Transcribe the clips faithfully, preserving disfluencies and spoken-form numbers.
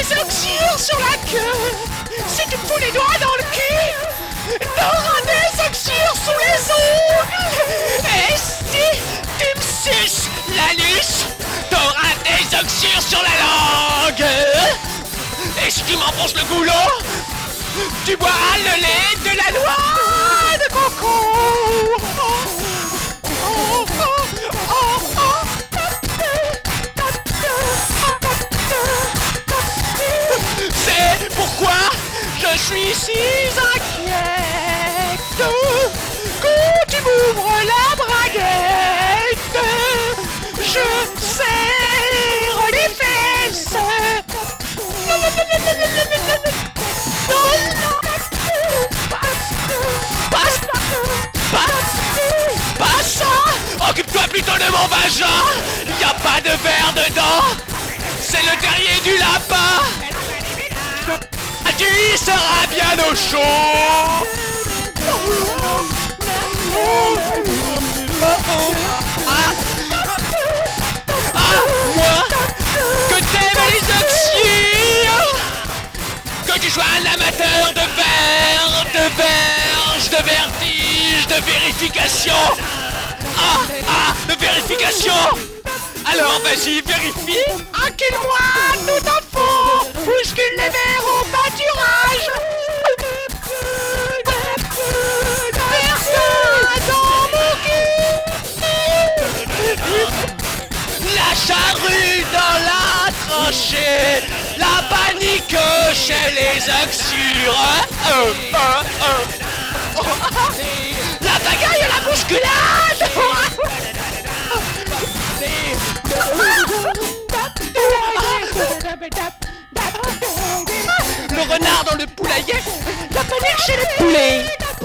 des oxyres sur la queue. Si tu me fous les doigts dans le cul, t'auras des oxyres sous les ongles. Et si tu me suces l'anus, t'auras des oxyres sur la langue. Et si tu m'enfonces le boulot, tu boiras le lait de la noix de coco. C'est pourquoi je suis si inquiète quand tu m'ouvres la braguette. Je serre les fesses. Non, non, non, non, non, non, non, non. Non, non. Passe, passe, passe. Occupe-toi plutôt de mon vagin. Y a pas de verre dedans. C'est le terrier du lapin. Tu seras bien au chaud. Ah, ah, moi, que t'aimes les oxyres, que tu sois un amateur de verre, de verge, de vertige, de vérification. Ah, ah, de vérification. Alors vas-y, vérifie. Encule-moi tout en fond. Bouscule les verres au pâturage. Personne dans mon cul. La charrue dans la tranchée. La panique chez les oxyres. Euh, euh, euh. La bagaille et la bousculade. Le renard dans le poulailler, la panique chez les poulets.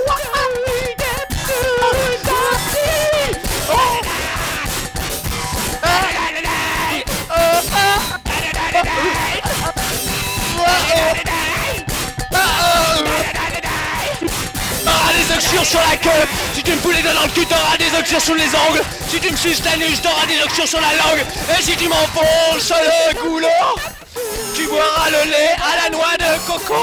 T'auras des oxyres sur la queue. Si tu me fous les doigts dans le cul, t'auras des oxyres sous les ongles. Si tu me suces l'anus, t'auras des oxyres sur la langue. Et si tu m'enfonces le goulot, tu boiras le lait à la noix de coco.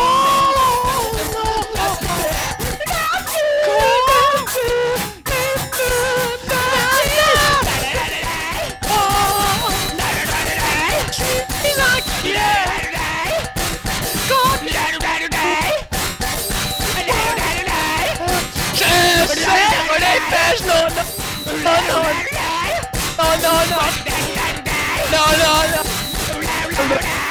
Je serre les pêches, non, non, non, non, non, non, non, non, non, non.